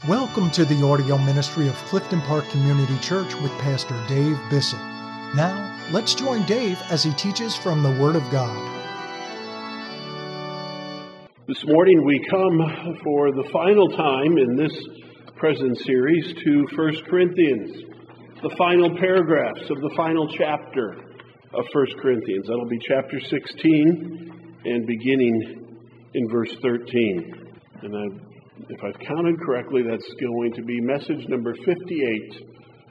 Welcome to the audio ministry of Clifton Park Community Church with Pastor Dave Bissett. Now, let's join Dave as he teaches from the Word of God. This morning we come for the final time in this present series to 1 Corinthians, the final paragraphs of the final chapter of 1 Corinthians. That'll be chapter 16 and beginning in verse 13. And if I've counted correctly, that's going to be message number 58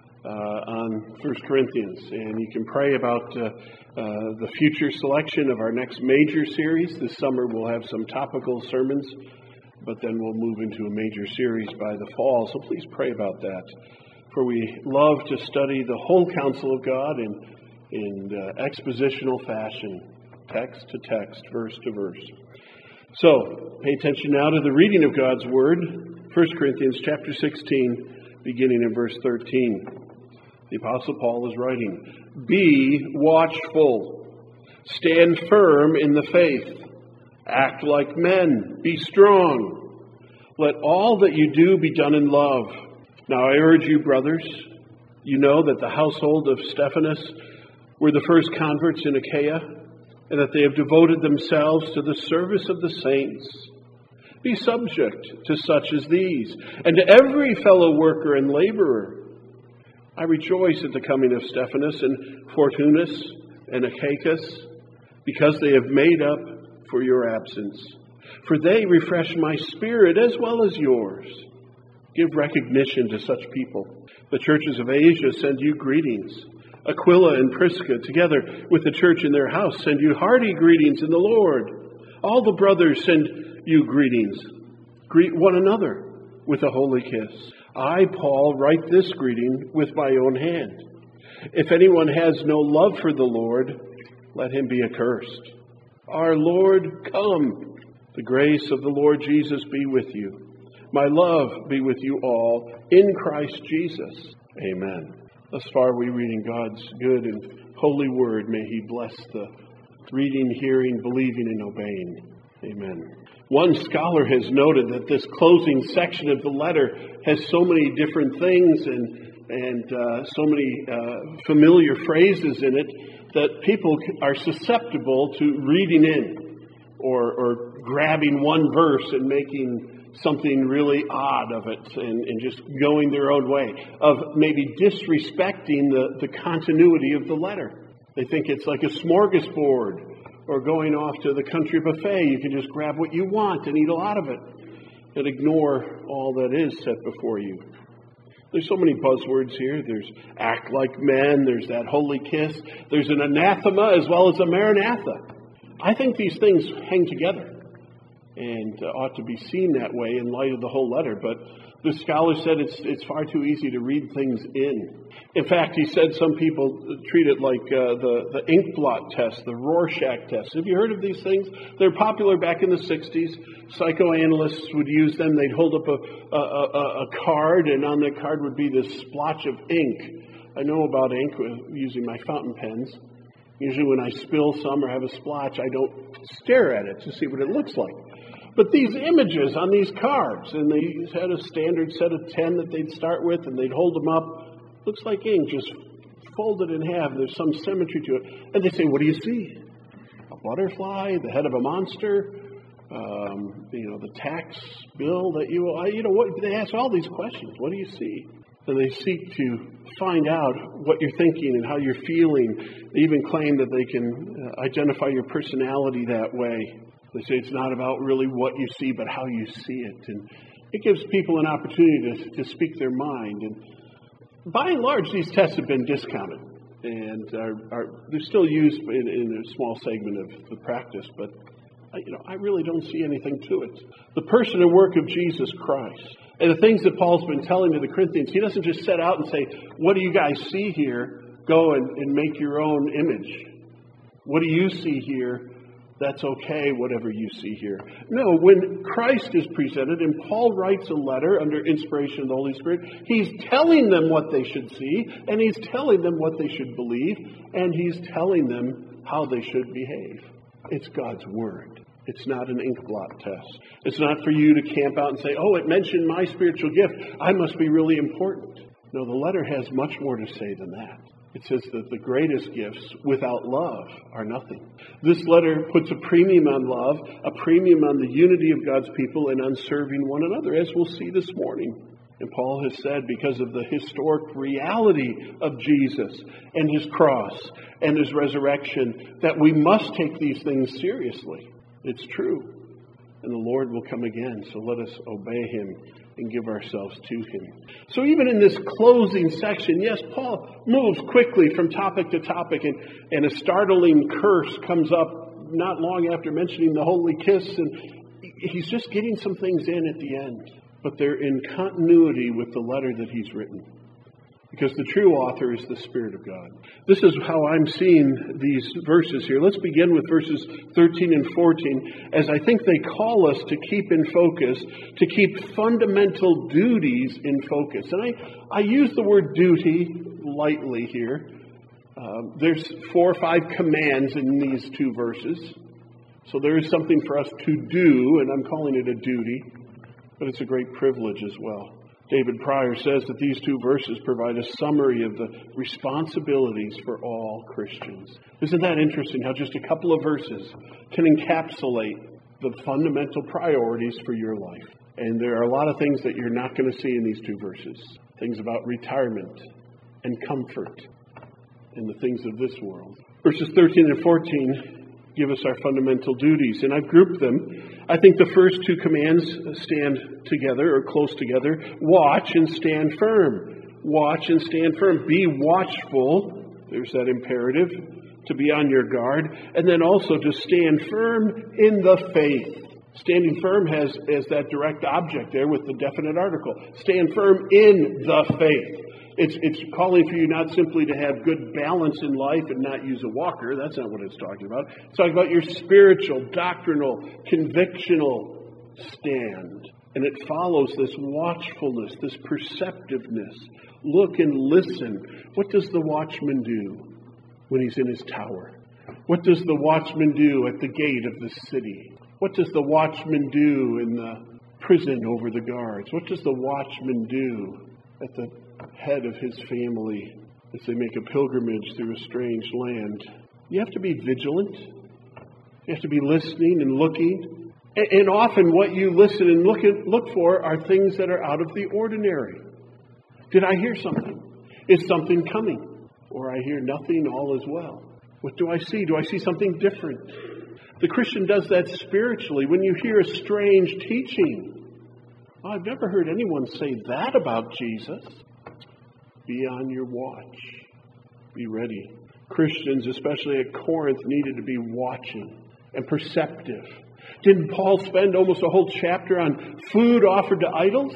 on 1 Corinthians. And you can pray about the future selection of our next major series. This summer we'll have some topical sermons, but then we'll move into a major series by the fall. So please pray about that. For we love to study the whole counsel of God in expositional fashion, text to text, verse to verse. So, pay attention now to the reading of God's Word, 1 Corinthians chapter 16, beginning in verse 13. The Apostle Paul is writing, "Be watchful, stand firm in the faith, act like men, be strong. Let all that you do be done in love. Now I urge you, brothers, you know that the household of Stephanas were the first converts in Achaia, and that they have devoted themselves to the service of the saints. Be subject to such as these, and to every fellow worker and laborer. I rejoice at the coming of Stephanas and Fortunus and Achaicus, because they have made up for your absence. For they refresh my spirit as well as yours. Give recognition to such people. The churches of Asia send you greetings. Aquila and Prisca, together with the church in their house, send you hearty greetings in the Lord. All the brothers send you greetings. Greet one another with a holy kiss. I, Paul, write this greeting with my own hand. If anyone has no love for the Lord, let him be accursed. Our Lord, come. The grace of the Lord Jesus be with you. My love be with you all in Christ Jesus. Amen." Thus far we reading God's good and holy word. May He bless the reading, hearing, believing, and obeying. Amen. One scholar has noted that this closing section of the letter has so many different things and so many familiar phrases in it that people are susceptible to reading in or grabbing one verse and making something really odd of it and just going their own way, of maybe disrespecting the continuity of the letter. They think it's like a smorgasbord or going off to the country buffet. You can just grab what you want and eat a lot of it and ignore all that is set before you. There's so many buzzwords here. There's act like men. There's that holy kiss. There's an anathema as well as a maranatha. I think these things hang together and ought to be seen that way in light of the whole letter. But the scholar said it's far too easy to read things in. In fact, he said some people treat it like the ink blot test, the Rorschach test. Have you heard of these things? They're popular back in the 60s. Psychoanalysts would use them. They'd hold up a card, and on that card would be this splotch of ink. I know about ink using my fountain pens. Usually when I spill some or have a splotch, I don't stare at it to see what it looks like. But these images on these cards, and they had a standard set of 10 that they'd start with, and they'd hold them up. Looks like ink, just folded in half. There's some symmetry to it. And they say, what do you see? A butterfly, the head of a monster, the tax bill that what? They ask all these questions. What do you see? And they seek to find out what you're thinking and how you're feeling. They even claim that they can identify your personality that way. They say it's not about really what you see, but how you see it. And it gives people an opportunity to speak their mind. And by and large, these tests have been discounted. And they're still used in a small segment of the practice. But, I really don't see anything to it. The person and work of Jesus Christ. And the things that Paul's been telling to the Corinthians, he doesn't just set out and say, what do you guys see here? Go and make your own image. What do you see here? That's okay, whatever you see here. No, when Christ is presented, and Paul writes a letter under inspiration of the Holy Spirit, he's telling them what they should see, and he's telling them what they should believe, and he's telling them how they should behave. It's God's Word. It's not an ink blot test. It's not for you to camp out and say, oh, it mentioned my spiritual gift. I must be really important. No, the letter has much more to say than that. It says that the greatest gifts without love are nothing. This letter puts a premium on love, a premium on the unity of God's people, and on serving one another, as we'll see this morning. And Paul has said, because of the historic reality of Jesus and his cross and his resurrection, that we must take these things seriously. It's true. And the Lord will come again, so let us obey him and give ourselves to him. So even in this closing section, yes, Paul moves quickly from topic to topic, and a startling curse comes up not long after mentioning the holy kiss, and he's just getting some things in at the end. But they're in continuity with the letter that he's written, because the true author is the Spirit of God. This is how I'm seeing these verses here. Let's begin with verses 13 and 14, as I think they call us to keep in focus, to keep fundamental duties in focus. And I use the word duty lightly here. There's 4 or 5 commands in these 2 verses. So there is something for us to do, and I'm calling it a duty, but it's a great privilege as well. David Pryor says that these 2 verses provide a summary of the responsibilities for all Christians. Isn't that interesting how just a couple of verses can encapsulate the fundamental priorities for your life? And there are a lot of things that you're not going to see in these 2 verses. Things about retirement and comfort and the things of this world. Verses 13 and 14 give us our fundamental duties, and I've grouped them. I think the first 2 commands stand together or close together. Watch and stand firm. Watch and stand firm. Be watchful. There's that imperative to be on your guard. And then also to stand firm in the faith. Standing firm has that direct object there with the definite article. Stand firm in the faith. It's calling for you not simply to have good balance in life and not use a walker. That's not what it's talking about. It's talking about your spiritual, doctrinal, convictional stand. And it follows this watchfulness, this perceptiveness. Look and listen. What does the watchman do when he's in his tower? What does the watchman do at the gate of the city? What does the watchman do in the prison over the guards? What does the watchman do at the head of his family as they make a pilgrimage through a strange land? You have to be vigilant. You have to be listening and looking. And often what you listen and look for are things that are out of the ordinary. Did I hear something? Is something coming? Or I hear nothing, all is well. What do I see? Do I see something different? The Christian does that spiritually. When you hear a strange teaching, I've never heard anyone say that about Jesus. Be on your watch. Be ready. Christians, especially at Corinth, needed to be watching and perceptive. Didn't Paul spend almost a whole chapter on food offered to idols?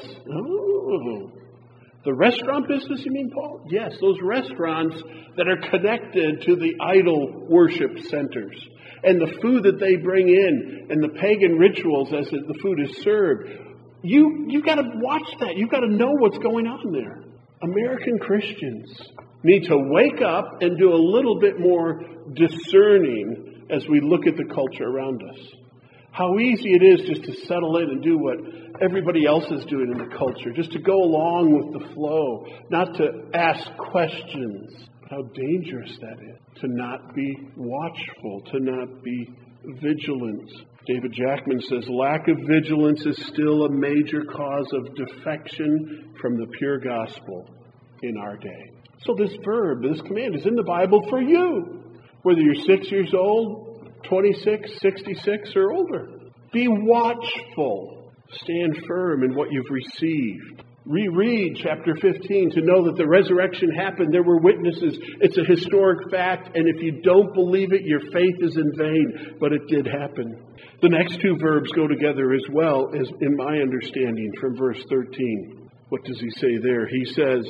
Oh, the restaurant business, you mean, Paul? Yes, those restaurants that are connected to the idol worship centers. And the food that they bring in and the pagan rituals as the food is served. You've got to watch that. You've got to know what's going on there. American Christians need to wake up and do a little bit more discerning as we look at the culture around us. How easy it is just to settle in and do what everybody else is doing in the culture, just to go along with the flow, not to ask questions. How dangerous that is, to not be watchful, to not be vigilant. David Jackman says, lack of vigilance is still a major cause of defection from the pure gospel in our day. So this verb, this command is in the Bible for you, whether you're 6 years old, 26, 66, or older. Be watchful. Stand firm in what you've received. Reread chapter 15 to know that the resurrection happened. There were witnesses. It's a historic fact. And if you don't believe it, your faith is in vain. But it did happen. The next 2 verbs go together as well, as in my understanding from verse 13. What does he say there? He says,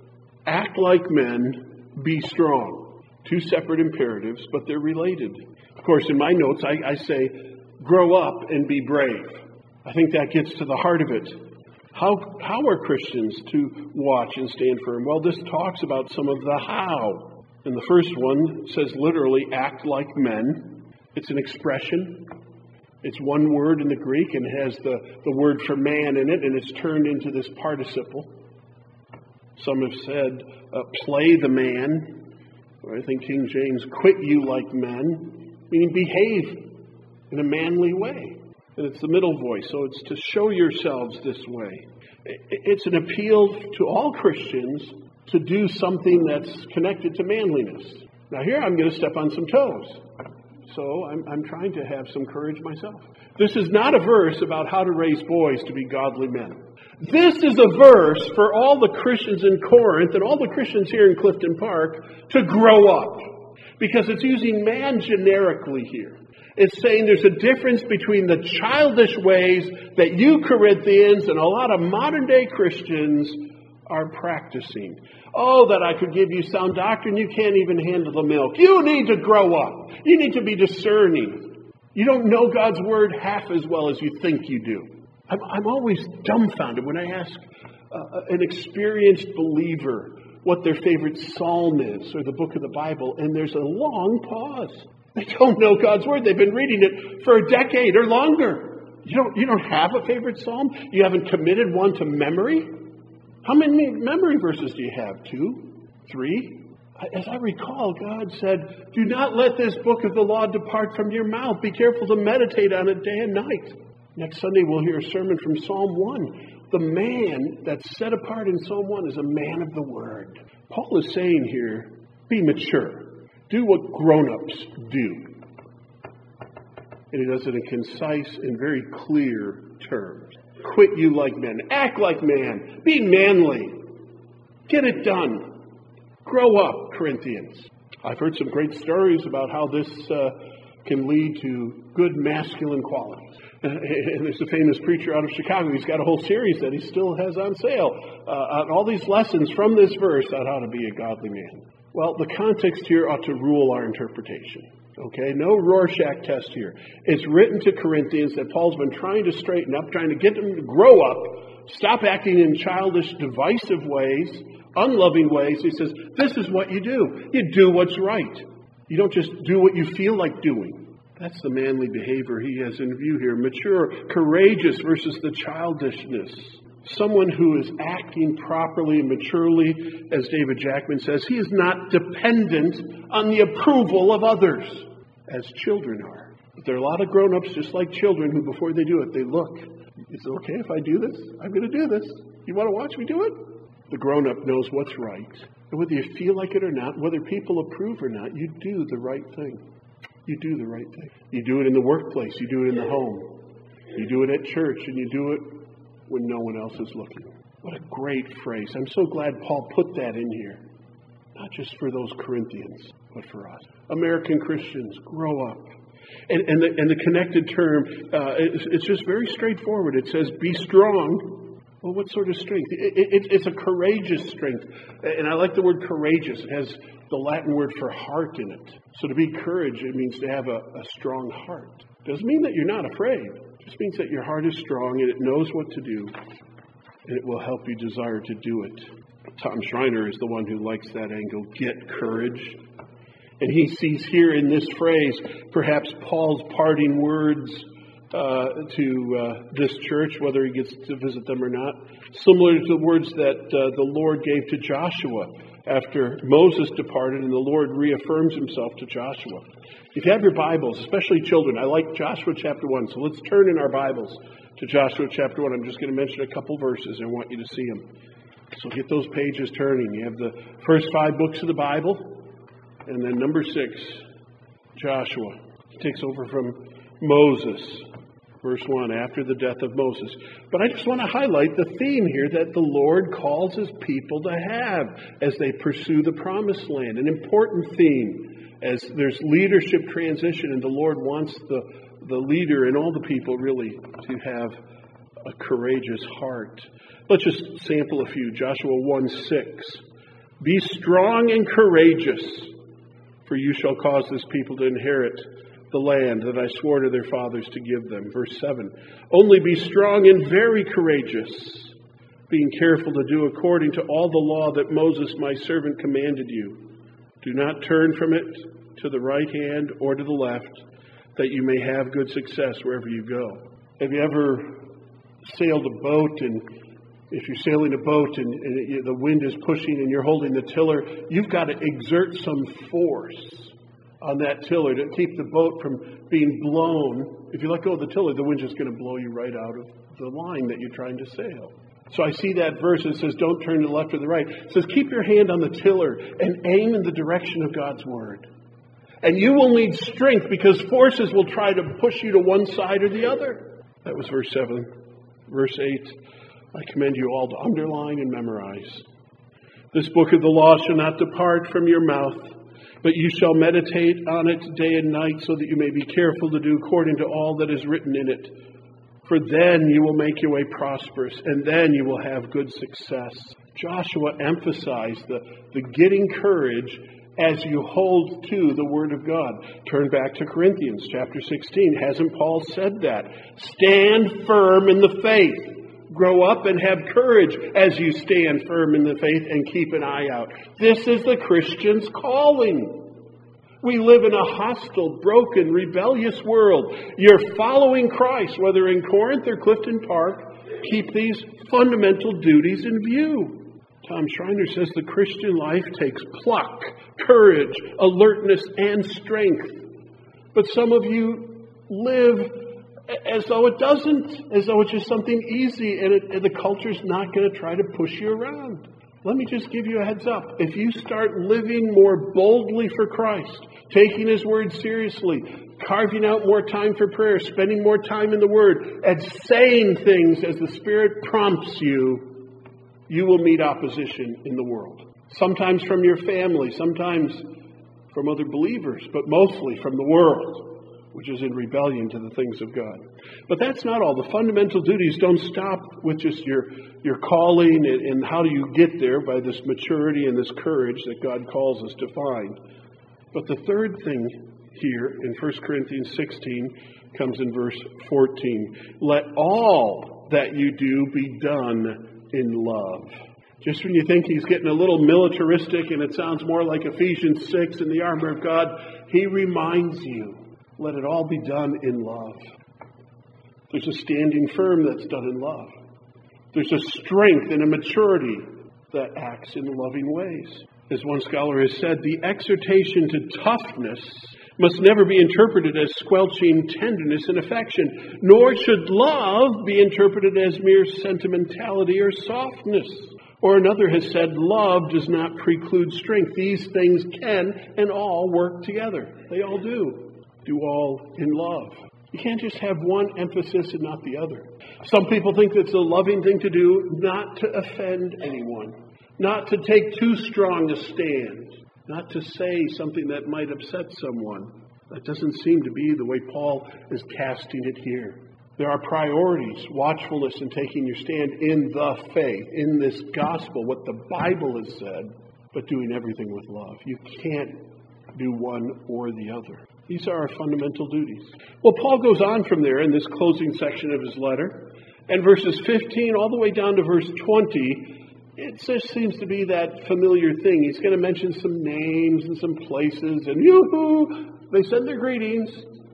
act like men, be strong. 2 separate imperatives, but they're related. Of course, in my notes, I say, grow up and be brave. I think that gets to the heart of it. How are Christians to watch and stand firm? Well, this talks about some of the how. And the first one says literally, act like men. It's an expression. It's one word in the Greek and has the word for man in it, and it's turned into this participle. Some have said, play the man, or I think King James, quit you like men, meaning behave in a manly way. And it's the middle voice, so it's to show yourselves this way. It's an appeal to all Christians to do something that's connected to manliness. Now here I'm going to step on some toes. So I'm trying to have some courage myself. This is not a verse about how to raise boys to be godly men. This is a verse for all the Christians in Corinth and all the Christians here in Clifton Park to grow up. Because it's using man generically here. It's saying there's a difference between the childish ways that you Corinthians and a lot of modern day Christians are practicing. Oh, that I could give you sound doctrine. You can't even handle the milk. You need to grow up. You need to be discerning. You don't know God's word half as well as you think you do. I'm always dumbfounded when I ask an experienced believer what their favorite psalm is or the book of the Bible, and there's a long pause. They don't know God's word. They've been reading it for a decade or longer. You don't have a favorite psalm? You haven't committed one to memory? How many memory verses do you have? 2? 3? As I recall, God said, do not let this book of the law depart from your mouth. Be careful to meditate on it day and night. Next Sunday, we'll hear a sermon from Psalm 1. The man that's set apart in Psalm 1 is a man of the word. Paul is saying here, be mature. Do what grown-ups do. And he does it in concise and very clear terms. Quit you like men. Act like man. Be manly. Get it done. Grow up, Corinthians. I've heard some great stories about how this can lead to good masculine qualities. And there's a famous preacher out of Chicago. He's got a whole series that he still has on sale on all these lessons from this verse on how to be a godly man. Well, the context here ought to rule our interpretation. Okay, no Rorschach test here. It's written to Corinthians that Paul's been trying to straighten up, trying to get them to grow up, stop acting in childish, divisive ways, unloving ways. He says, this is what you do. You do what's right. You don't just do what you feel like doing. That's the manly behavior he has in view here. Mature, courageous versus the childishness. Someone who is acting properly and maturely, as David Jackman says, he is not dependent on the approval of others, as children are. But there are a lot of grown-ups just like children who, before they do it, they look. Is it okay if I do this? I'm going to do this. You want to watch me do it? The grown-up knows what's right. And whether you feel like it or not, whether people approve or not, you do the right thing. You do the right thing. You do it in the workplace. You do it in the home. You do it at church, and you do it when no one else is looking. What a great phrase. I'm so glad Paul put that in here. Not just for those Corinthians, but for us. American Christians, grow up. And the connected term, it's just very straightforward. It says, be strong. Well, what sort of strength? It's a courageous strength. And I like the word courageous. It has the Latin word for heart in it. So to be courage, it means to have a strong heart. Doesn't mean that you're not afraid. It just means that your heart is strong and it knows what to do. And it will help you desire to do it. Tom Schreiner is the one who likes that angle. Get courage. And he sees here in this phrase, perhaps Paul's parting words to this church, whether he gets to visit them or not, similar to the words that the Lord gave to Joshua after Moses departed and the Lord reaffirms himself to Joshua. If you have your Bibles, especially children, I like Joshua chapter 1, so let's turn in our Bibles to Joshua chapter 1. I'm just going to mention a couple verses. I want you to see them. So get those pages turning. You have the first 5 books of the Bible, and then number 6, Joshua. He takes over from Moses. Verse 1, after the death of Moses. But I just want to highlight the theme here that the Lord calls his people to have as they pursue the promised land. An important theme as there's leadership transition and the Lord wants the leader and all the people really to have a courageous heart. Let's just sample a few. Joshua 1:6. Be strong and courageous, for you shall cause this people to inherit the land that I swore to their fathers to give them. Verse 7. Only be strong and very courageous, being careful to do according to all the law that Moses my servant commanded you. Do not turn from it to the right hand or to the left, that you may have good success wherever you go. Have you ever sailed a boat, and if you're sailing a boat and the wind is pushing and you're holding the tiller, you've got to exert some force on that tiller to keep the boat from being blown. If you let go of the tiller, the wind's just going to blow you right out of the line that you're trying to sail. So I see that verse that says, don't turn to the left or the right. It says, keep your hand on the tiller and aim in the direction of God's word. And you will need strength because forces will try to push you to one side or the other. That was verse 7. Verse 8, I commend you all to underline and memorize. This book of the law shall not depart from your mouth, but you shall meditate on it day and night, so that you may be careful to do according to all that is written in it. For then you will make your way prosperous, and then you will have good success. Joshua emphasized the getting courage as you hold to the Word of God. Turn back to Corinthians chapter 16. Hasn't Paul said that? Stand firm in the faith. Grow up and have courage as you stand firm in the faith and keep an eye out. This is the Christian's calling. We live in a hostile, broken, rebellious world. You're following Christ, whether in Corinth or Clifton Park. Keep these fundamental duties in view. Tom Schreiner says the Christian life takes pluck, courage, alertness, and strength. But some of you live as though it doesn't, as though it's just something easy, and the culture's not going to try to push you around. Let me just give you a heads up. If you start living more boldly for Christ, taking His Word seriously, carving out more time for prayer, spending more time in the Word, and saying things as the Spirit prompts you, you will meet opposition in the world. Sometimes from your family, sometimes from other believers, but mostly from the world, which is in rebellion to the things of God. But that's not all. The fundamental duties don't stop with just your calling and how do you get there by this maturity and this courage that God calls us to find. But the third thing here in 1 Corinthians 16 comes in verse 14. Let all that you do be done in love. Just when you think he's getting a little militaristic and it sounds more like Ephesians 6 in the armor of God, he reminds you, let it all be done in love. There's a standing firm that's done in love. There's a strength and a maturity that acts in loving ways. As one scholar has said, the exhortation to toughness must never be interpreted as squelching tenderness and affection, nor should love be interpreted as mere sentimentality or softness. Or another has said, love does not preclude strength. These things can and all work together. They all do. Do all in love. You can't just have one emphasis and not the other. Some people think it's a loving thing to do not to offend anyone, not to take too strong a stand, not to say something that might upset someone. That doesn't seem to be the way Paul is casting it here. There are priorities, watchfulness, and taking your stand in the faith, in this gospel, what the Bible has said, but doing everything with love. You can't do one or the other. These are our fundamental duties. Well, Paul goes on from there in this closing section of his letter, and verses 15 all the way down to verse 20, it just seems to be that familiar thing. He's going to mention some names and some places, and yoo-hoo, they send their greetings.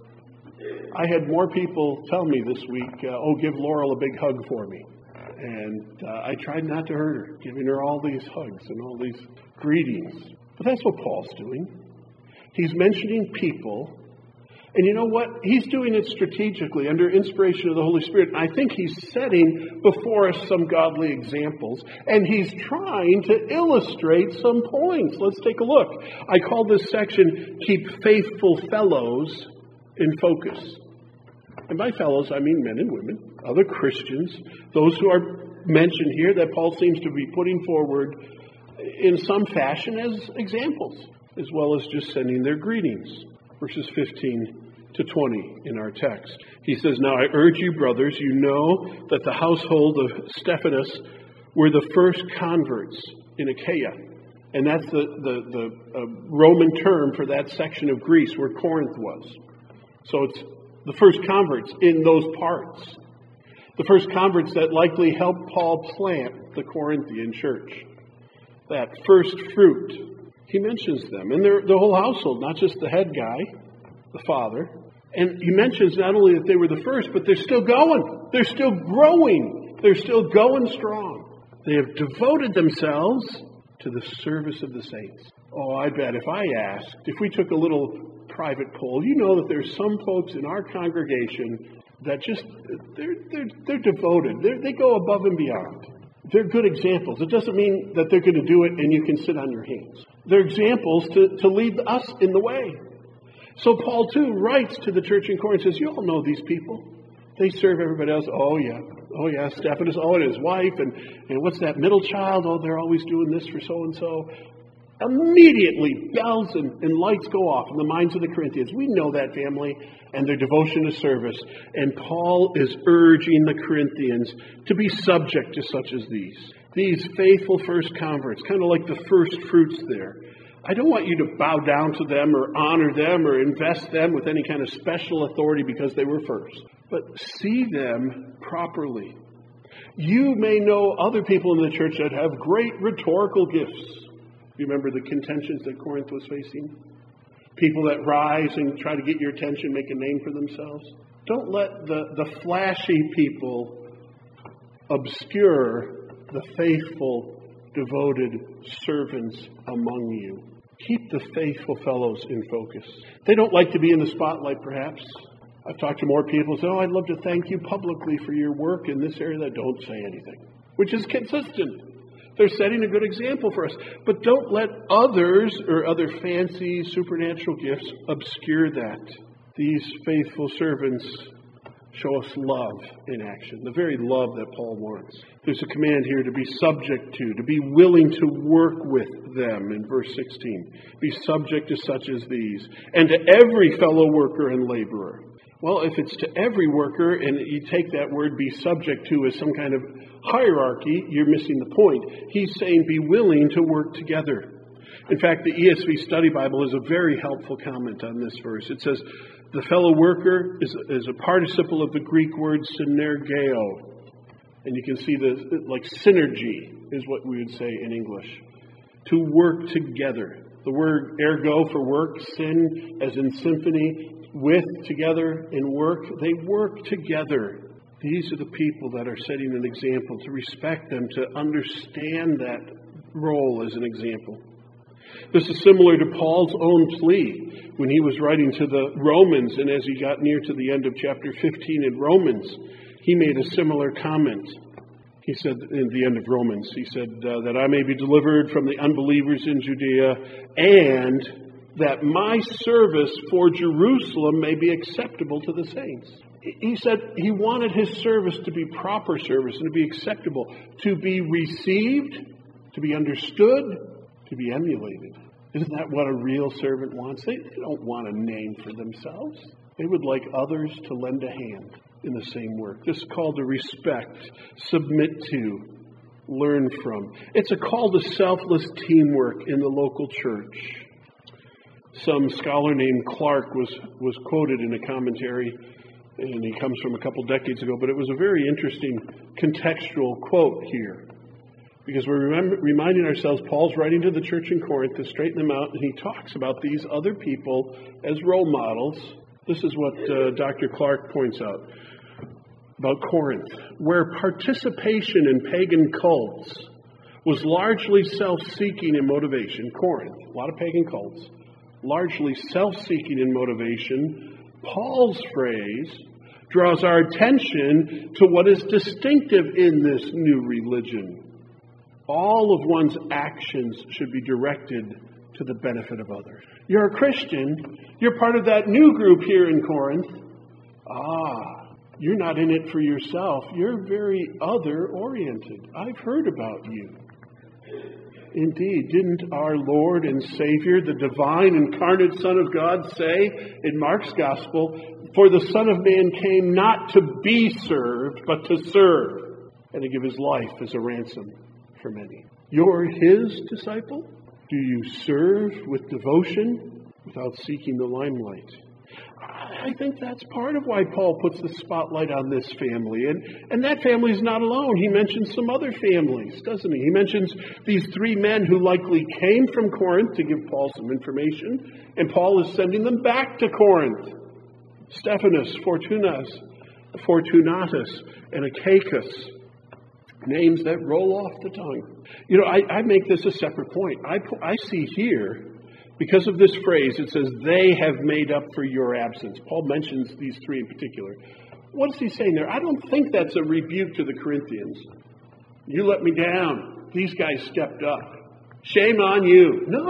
I had more people tell me this week, give Laurel a big hug for me. And I tried not to hurt her, giving her all these hugs and all these greetings. But that's what Paul's doing. He's mentioning people, and you know what? He's doing it strategically under inspiration of the Holy Spirit. I think he's setting before us some godly examples, and he's trying to illustrate some points. Let's take a look. I call this section, Keep Faithful Fellows in Focus. And by fellows, I mean men and women, other Christians, those who are mentioned here that Paul seems to be putting forward in some fashion as examples, as well as just sending their greetings. Verses 15 to 20 in our text. He says, Now I urge you, brothers, you know that the household of Stephanas were the first converts in Achaia. And that's the Roman term for that section of Greece where Corinth was. So it's the first converts in those parts. The first converts that likely helped Paul plant the Corinthian church. That first fruit. He mentions them. And the whole household, not just the head guy, the father. And he mentions not only that they were the first, but they're still going. They're still growing. They're still going strong. They have devoted themselves to the service of the saints. Oh, I bet if I asked, if we took a little private poll, you know that there's some folks in our congregation that just, they're devoted. They go above and beyond. They're good examples. It doesn't mean that they're going to do it and you can sit on your hands. They're examples to lead us in the way. So Paul, too, writes to the church in Corinth and says, you all know these people. They serve everybody else. Oh, yeah, Stephanus, and his wife, and what's that middle child? Oh, they're always doing this for so-and-so. Immediately, bells and lights go off in the minds of the Corinthians. We know that family and their devotion to service. And Paul is urging the Corinthians to be subject to such as these faithful first converts, kind of like the first fruits there. I don't want you to bow down to them or honor them or invest them with any kind of special authority because they were first. But see them properly. You may know other people in the church that have great rhetorical gifts. You remember the contentions that Corinth was facing? People that rise and try to get your attention, make a name for themselves. Don't let the flashy people obscure the faithful, devoted servants among you. Keep the faithful fellows in focus. They don't like to be in the spotlight, perhaps. I've talked to more people who say, I'd love to thank you publicly for your work in this area. That don't say anything, which is consistent. They're setting a good example for us. But don't let others or other fancy supernatural gifts obscure that. These faithful servants show us love in action, the very love that Paul wants. There's a command here to be subject to be willing to work with them in verse 16. Be subject to such as these, and to every fellow worker and laborer. Well, if it's to every worker, and you take that word be subject to as some kind of hierarchy, you're missing the point. He's saying be willing to work together. In fact, the ESV Study Bible is a very helpful comment on this verse. It says, the fellow worker is a participle of the Greek word synergeo. And you can see like synergy is what we would say in English. To work together. The word ergo for work, syn as in symphony, with, together, in work. They work together. These are the people that are setting an example, to respect them, to understand that role as an example. This is similar to Paul's own plea when he was writing to the Romans, and as he got near to the end of chapter 15 in Romans, he made a similar comment. He said, in the end of Romans, he said, that I may be delivered from the unbelievers in Judea, and that my service for Jerusalem may be acceptable to the saints. He said he wanted his service to be proper service and to be acceptable, to be received, to be understood, to be emulated. Isn't that what a real servant wants? They don't want a name for themselves. They would like others to lend a hand in the same work. This is called to respect, submit to, learn from. It's a call to selfless teamwork in the local church. Some scholar named Clark was quoted in a commentary, and he comes from a couple decades ago, but it was a very interesting contextual quote here. Because we're reminding ourselves, Paul's writing to the church in Corinth to straighten them out, and he talks about these other people as role models. This is what Dr. Clark points out about Corinth, where participation in pagan cults was largely self-seeking in motivation. Corinth, a lot of pagan cults, largely self-seeking in motivation. Paul's phrase draws our attention to what is distinctive in this new religion. All of one's actions should be directed to the benefit of others. You're a Christian. You're part of that new group here in Corinth. You're not in it for yourself. You're very other-oriented. I've heard about you. Indeed, didn't our Lord and Savior, the divine incarnate Son of God, say in Mark's Gospel, for the Son of Man came not to be served, but to serve, and to give his life as a ransom for many. You're his disciple? Do you serve with devotion without seeking the limelight? I think that's part of why Paul puts the spotlight on this family. And that family is not alone. He mentions some other families, doesn't he? He mentions these three men who likely came from Corinth to give Paul some information. And Paul is sending them back to Corinth. Stephanas, Fortunatus, and Achaicus. Names that roll off the tongue. You know, I make this a separate point. I see here, because of this phrase, it says, they have made up for your absence. Paul mentions these three in particular. What is he saying there? I don't think that's a rebuke to the Corinthians. You let me down. These guys stepped up. Shame on you. No.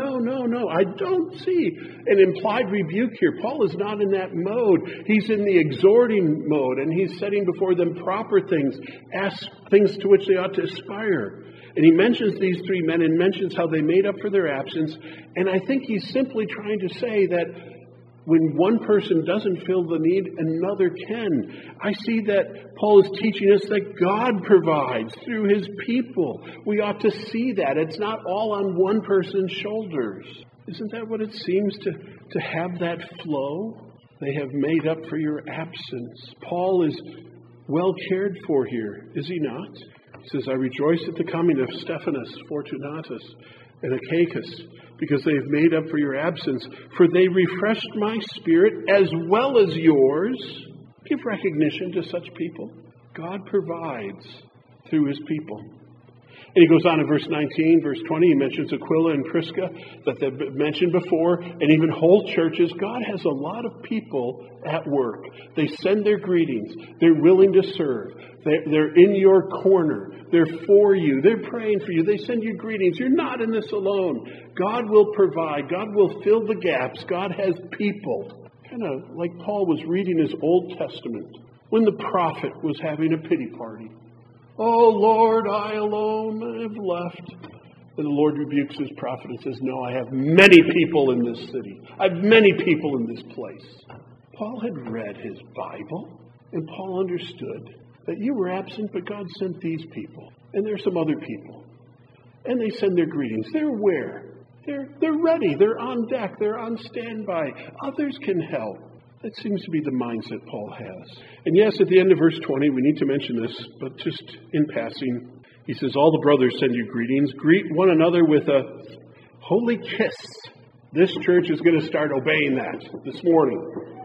I don't see an implied rebuke here. Paul is not in that mode. He's in the exhorting mode, and he's setting before them proper things, things to which they ought to aspire. And he mentions these three men and mentions how they made up for their absence. And I think he's simply trying to say that when one person doesn't feel the need, another can. I see that Paul is teaching us that God provides through his people. We ought to see that. It's not all on one person's shoulders. Isn't that what it seems to have that flow? They have made up for your absence. Paul is well cared for here, is he not? He says, I rejoice at the coming of Stephanas, Fortunatus, and Achaicus, because they have made up for your absence, for they refreshed my spirit as well as yours. Give recognition to such people. God provides through his people. And he goes on in verse 19, verse 20, he mentions Aquila and Prisca that they've mentioned before, and even whole churches. God has a lot of people at work. They send their greetings. They're willing to serve. They're in your corner. They're for you. They're praying for you. They send you greetings. You're not in this alone. God will provide. God will fill the gaps. God has people. Kind of like Paul was reading his Old Testament when the prophet was having a pity party. Oh, Lord, I alone have left. And the Lord rebukes his prophet and says, no, I have many people in this city. I have many people in this place. Paul had read his Bible, and Paul understood that you were absent, but God sent these people. And there's some other people. And they send their greetings. They're where? They're ready. They're on deck. They're on standby. Others can help. That seems to be the mindset Paul has. And yes, at the end of verse 20, we need to mention this, but just in passing, he says, all the brothers send you greetings. Greet one another with a holy kiss. This church is going to start obeying that this morning.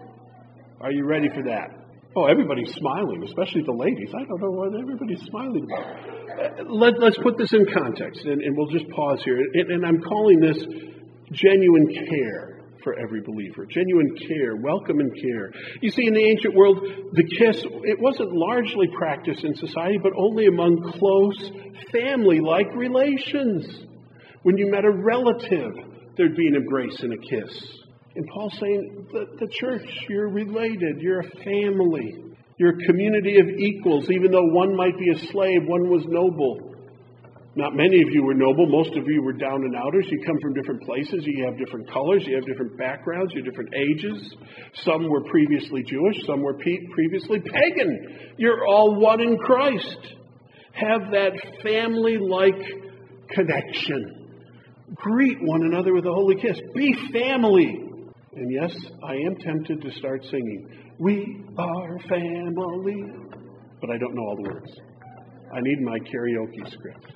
Are you ready for that? Oh, everybody's smiling, especially the ladies. I don't know what everybody's smiling about. Let's put this in context, and we'll just pause here. And I'm calling this genuine care for every believer. Genuine care, welcome and care. You see, in the ancient world, the kiss, it wasn't largely practiced in society, but only among close family-like relations. When you met a relative, there'd be an embrace and a kiss. And Paul's saying, the church, you're related, you're a family, you're a community of equals. Even though one might be a slave, one was noble. Not many of you were noble. Most of you were down and outers. You come from different places. You have different colors. You have different backgrounds. You have different ages. Some were previously Jewish. Some were previously pagan. You're all one in Christ. Have that family-like connection. Greet one another with a holy kiss. Be family. And yes, I am tempted to start singing, we are family. But I don't know all the words. I need my karaoke script.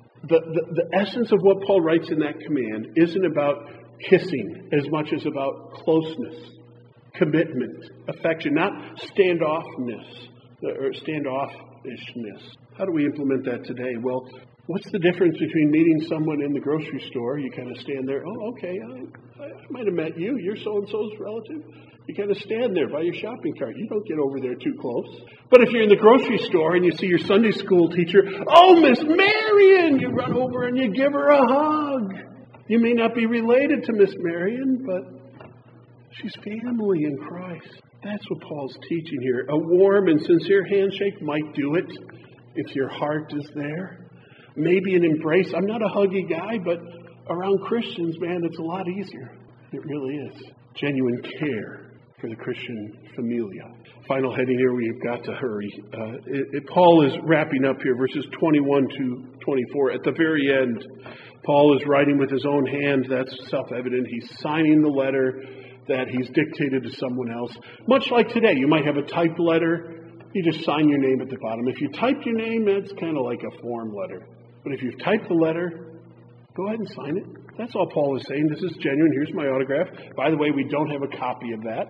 The essence of what Paul writes in that command isn't about kissing as much as about closeness, commitment, affection, not standoffness or standoffishness. How do we implement that today? Well, what's the difference between meeting someone in the grocery store? You kind of stand there. Oh, okay, I might have met you. You're so-and-so's relative. You kind of stand there by your shopping cart. You don't get over there too close. But if you're in the grocery store and you see your Sunday school teacher, oh, Miss Marion, you run over and you give her a hug. You may not be related to Miss Marion, but she's family in Christ. That's what Paul's teaching here. A warm and sincere handshake might do it if your heart is there. Maybe an embrace. I'm not a huggy guy, but around Christians, man, it's a lot easier. It really is. Genuine care for the Christian familia. Final heading here, we've got to hurry. Paul is wrapping up here, verses 21 to 24. At the very end, Paul is writing with his own hand. That's self-evident. He's signing the letter that he's dictated to someone else. Much like today, you might have a typed letter. You just sign your name at the bottom. If you typed your name, that's kind of like a form letter. But if you've typed the letter, go ahead and sign it. That's all Paul is saying. This is genuine. Here's my autograph. By the way, we don't have a copy of that.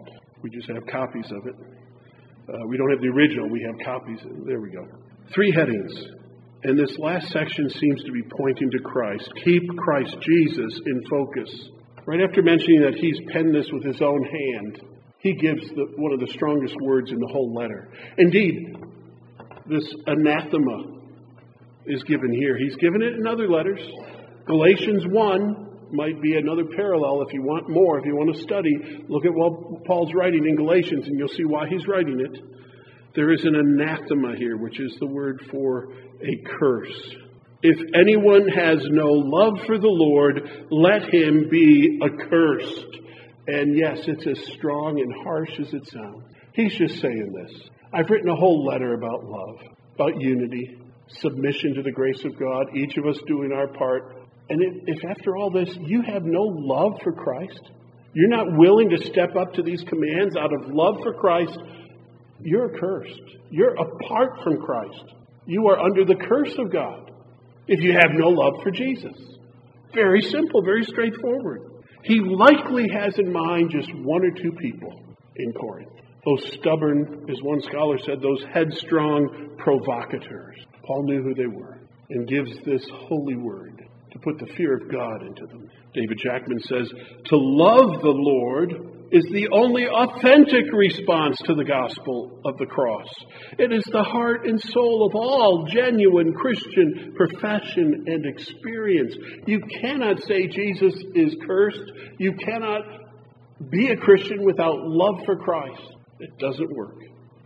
We just have copies of it. We don't have the original. We have copies. There we go. 3 headings. And this last section seems to be pointing to Christ. Keep Christ Jesus in focus. Right after mentioning that he's penned this with his own hand, he gives one of the strongest words in the whole letter. Indeed, this anathema is given here. He's given it in other letters. Galatians 1 might be another parallel if you want more, if you want to study. Look at what Paul's writing in Galatians and you'll see why he's writing it. There is an anathema here, which is the word for a curse. If anyone has no love for the Lord, let him be accursed. And yes, it's as strong and harsh as it sounds. He's just saying this. I've written a whole letter about love, about unity, submission to the grace of God, each of us doing our part. And if after all this, you have no love for Christ, you're not willing to step up to these commands out of love for Christ, you're accursed. You're apart from Christ. You are under the curse of God if you have no love for Jesus. Very simple, very straightforward. He likely has in mind just 1 or 2 people in Corinth. Those stubborn, as one scholar said, those headstrong provocateurs. Paul knew who they were and gives this holy word to put the fear of God into them. David Jackman says, to love the Lord is the only authentic response to the gospel of the cross. It is the heart and soul of all genuine Christian profession and experience. You cannot say Jesus is cursed. You cannot be a Christian without love for Christ. It doesn't work.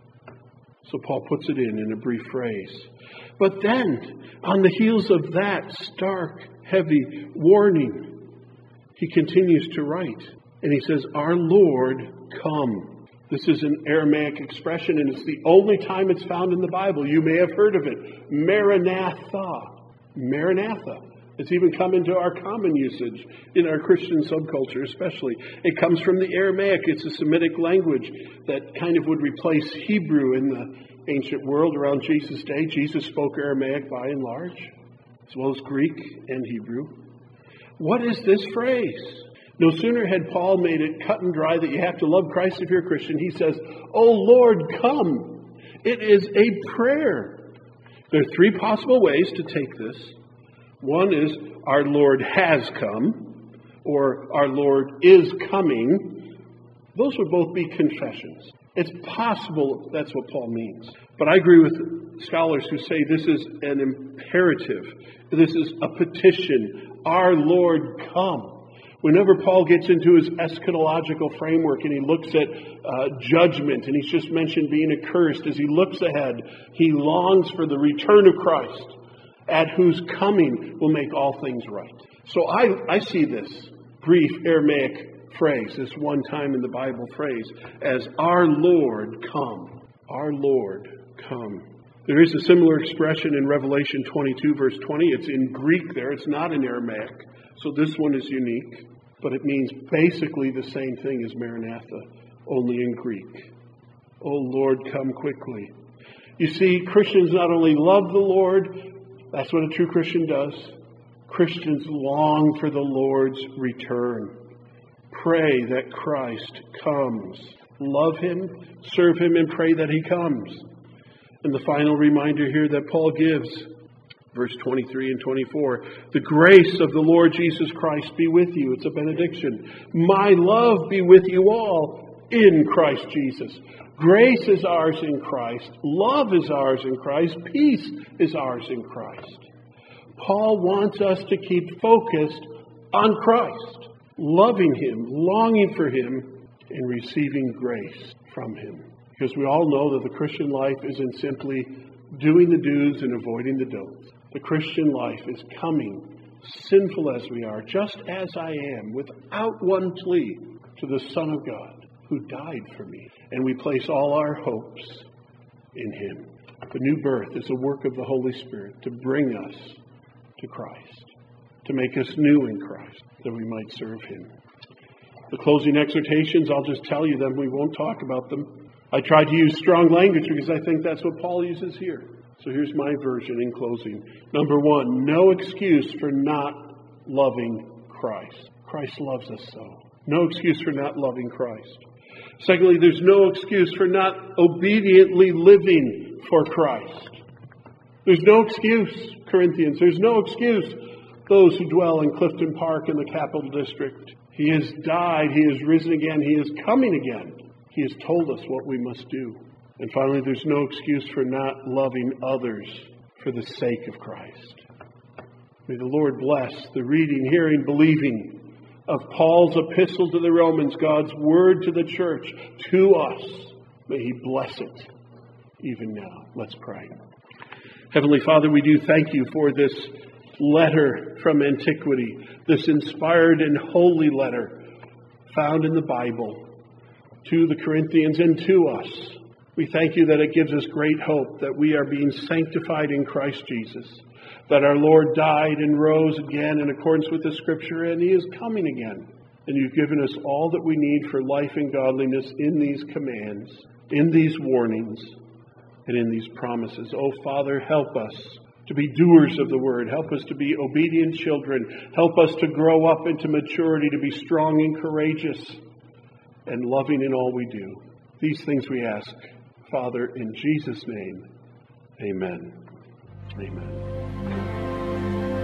So Paul puts it in a brief phrase. But then, on the heels of that stark, heavy warning, he continues to write. And he says, our Lord, come. This is an Aramaic expression, and it's the only time it's found in the Bible. You may have heard of it. Maranatha. Maranatha. It's even come into our common usage in our Christian subculture especially. It comes from the Aramaic. It's a Semitic language that kind of would replace Hebrew in the ancient world around Jesus' day. Jesus spoke Aramaic by and large, as well as Greek and Hebrew. What is this phrase? No sooner had Paul made it cut and dry that you have to love Christ if you're a Christian. He says, "O Lord, come." It is a prayer. There are 3 possible ways to take this. One is, our Lord has come, or our Lord is coming. Those would both be confessions. It's possible that's what Paul means. But I agree with scholars who say this is an imperative. This is a petition. Our Lord, come. Whenever Paul gets into his eschatological framework and he looks at judgment, and he's just mentioned being accursed, as he looks ahead, he longs for the return of Christ, at whose coming will make all things right. So I see this brief Aramaic phrase, this one time in the Bible phrase, as our Lord come. Our Lord come. There is a similar expression in Revelation 22, verse 20. It's in Greek there. It's not in Aramaic. So this one is unique. But it means basically the same thing as Maranatha, only in Greek. O Lord, come quickly. You see, Christians not only love the Lord, that's what a true Christian does. Christians long for the Lord's return. Pray that Christ comes. Love Him, serve Him, and pray that He comes. And the final reminder here that Paul gives, verse 23 and 24, the grace of the Lord Jesus Christ be with you. It's a benediction. My love be with you all in Christ Jesus. Grace is ours in Christ. Love is ours in Christ. Peace is ours in Christ. Paul wants us to keep focused on Christ, loving Him, longing for Him, and receiving grace from Him. Because we all know that the Christian life isn't simply doing the do's and avoiding the don'ts. The Christian life is coming, sinful as we are, just as I am, without one plea, to the Son of God who died for me. And we place all our hopes in Him. The new birth is a work of the Holy Spirit to bring us to Christ, to make us new in Christ, that we might serve Him. The closing exhortations, I'll just tell you them. We won't talk about them. I tried to use strong language because I think that's what Paul uses here. So here's my version in closing. Number 1, no excuse for not loving Christ. Christ loves us so. No excuse for not loving Christ. Secondly, there's no excuse for not obediently living for Christ. There's no excuse, Corinthians. There's no excuse, those who dwell in Clifton Park in the Capital District. He has died. He has risen again. He is coming again. He has told us what we must do. And finally, there's no excuse for not loving others for the sake of Christ. May the Lord bless the reading, hearing, believing of Paul's epistle to the Romans, God's word to the church, to us. May He bless it even now. Let's pray. Heavenly Father, we do thank You for this letter from antiquity, this inspired and holy letter found in the Bible to the Corinthians and to us. We thank You that it gives us great hope that we are being sanctified in Christ Jesus, that our Lord died and rose again in accordance with the Scripture, and He is coming again. And You've given us all that we need for life and godliness in these commands, in these warnings, and in these promises. Oh, Father, help us to be doers of the Word. Help us to be obedient children. Help us to grow up into maturity, to be strong and courageous and loving in all we do. These things we ask, Father, in Jesus' name. Amen. Amen.